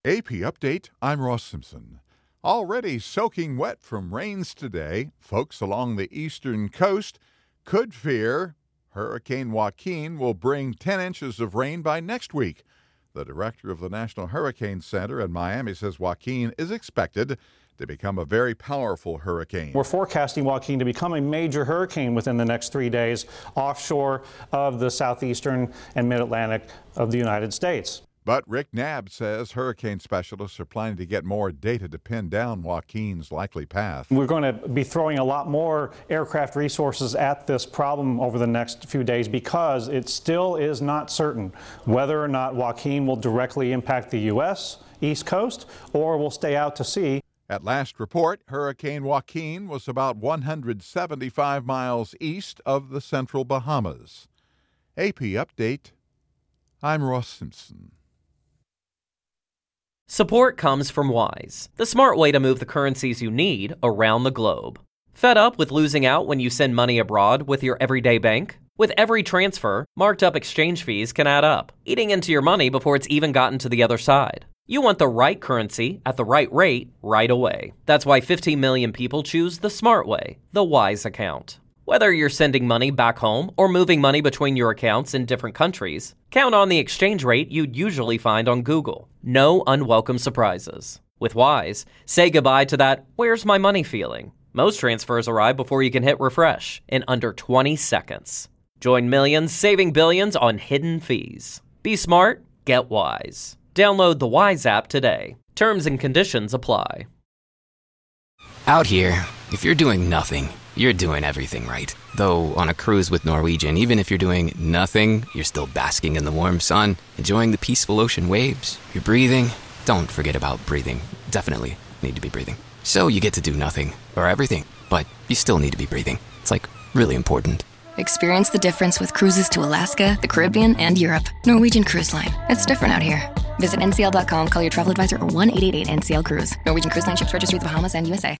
AP Update, I'm Ross Simpson. Already soaking wet from rains today, folks along the eastern coast could fear Hurricane Joaquin will bring 10 inches of rain by next week. The director of the National Hurricane Center in Miami says Joaquin is expected to become a very powerful hurricane. We're forecasting Joaquin to become a major hurricane within the next 3 days offshore of the southeastern and mid-Atlantic of the United States. But Rick Knabb says hurricane specialists are planning to get more data to pin down Joaquin's likely path. We're going to be throwing a lot more aircraft resources at this problem over the next few days because it still is not certain whether or not Joaquin will directly impact the U.S. East Coast or will stay out to sea. At last report, Hurricane Joaquin was about 175 miles east of the central Bahamas. AP Update, I'm Ross Simpson. Support comes from Wise, the smart way to move the currencies you need around the globe. Fed up with losing out when you send money abroad with your everyday bank? With every transfer, marked up exchange fees can add up, eating into your money before it's even gotten to the other side. You want the right currency at the right rate right away. That's why 15 million people choose the smart way, the Wise account. Whether you're sending money back home or moving money between your accounts in different countries, count on the exchange rate you'd usually find on Google. No unwelcome surprises. With Wise, say goodbye to that "where's my money" feeling. Most transfers arrive before you can hit refresh in under 20 seconds. Join millions saving billions on hidden fees. Be smart, get Wise. Download the Wise app today. Terms and conditions apply. Out here, if you're doing nothing, you're doing everything right. Though on a cruise with Norwegian, even if you're doing nothing, you're still basking in the warm sun, enjoying the peaceful ocean waves. You're breathing. Don't forget about breathing. Definitely need to be breathing. So you get to do nothing, or everything, but you still need to be breathing. It's really important. Experience the difference with cruises to Alaska, the Caribbean, and Europe. Norwegian Cruise Line. It's different out here. Visit ncl.com, call your travel advisor, or 1-888-NCL-CRUISE. Norwegian Cruise Line ships registry the Bahamas and USA.